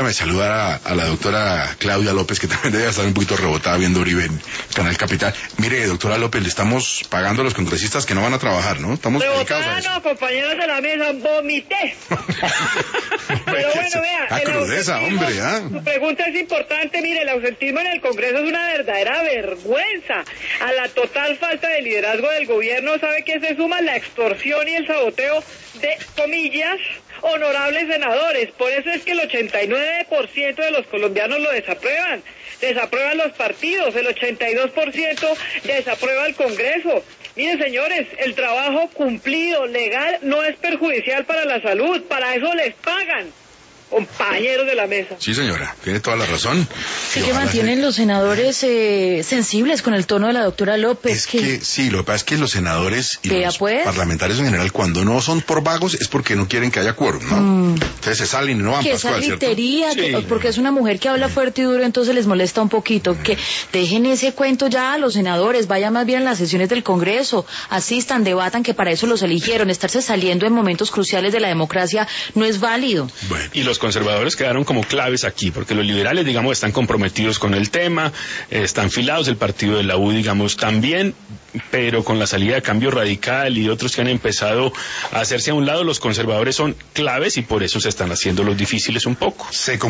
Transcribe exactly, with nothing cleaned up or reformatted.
permítame saludar a, a la doctora Claudia López, que también debe estar un poquito rebotada viendo Uribe en Canal Capital. Mire, doctora López, le estamos pagando a los congresistas que no van a trabajar, ¿no? Estamos dedicados a eso. No, compañeros de la mesa, vomité. Pero bueno, vea, la crudeza, hombre, ¿ah? Su pregunta es importante. Mire, el ausentismo en el Congreso es una verdadera vergüenza. A la total falta de liderazgo del gobierno, ¿sabe qué se suma? La extorsión y el saboteo de, comillas, honorables senadores. Por eso es que el ochenta y nueve por ciento de los colombianos lo desaprueban. Desaprueban los partidos, el ochenta y dos por ciento desaprueba el Congreso. Miren, señores, el trabajo cumplido, legal, no es perjudicial para la salud. Para eso les pagan, compañeros de la mesa. Sí, señora, tiene toda la razón. Sí, que mantienen los senadores eh, sensibles con el tono de la doctora López. Es que, que sí, lo que pasa es que los senadores y los pues? parlamentarios en general, cuando no son por vagos, es porque no quieren que haya quórum, ¿no? Mm. Entonces se salen y no van que Pascual, esa gritería, ¿cierto? que, Sí. porque es una mujer que habla fuerte y duro, entonces les molesta un poquito. Mm. Que dejen ese cuento ya a los senadores, vayan más bien a las sesiones del Congreso, asistan, debatan, que para eso los eligieron. Estarse saliendo en momentos cruciales de la democracia no es válido. Bueno. Y los conservadores quedaron como claves aquí, porque los liberales, digamos, están comprometidos con el tema, eh, están filados, el partido de la U, digamos, también, pero con la salida de Cambio Radical y otros que han empezado a hacerse a un lado, los conservadores son claves y por eso se están haciendo los difíciles un poco. Se